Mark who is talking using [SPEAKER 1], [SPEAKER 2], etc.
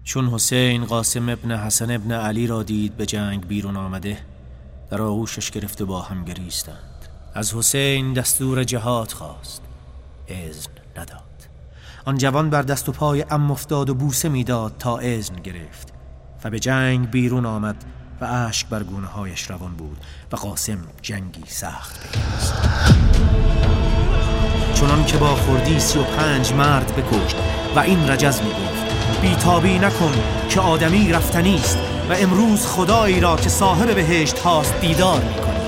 [SPEAKER 1] چون حسین قاسم ابن حسن ابن علی را دید به جنگ بیرون آمده، در آغوشش گرفت و با هم گریستند. از حسین دستور جهاد خواست، اذن نداد. آن جوان بر دست و پای عم افتاد و بوسه میداد تا اذن گرفت و به جنگ بیرون آمد و اشک بر گونه هایش روان بود و قاسم جنگی سخت پیوست. چنان که با خردی 35 مرد بکشت و این رجز میگفت: بیتابی نکن که آدمی رفتنی است و امروز خدایی را که صاحب بهشت هاست دیدار میکنی.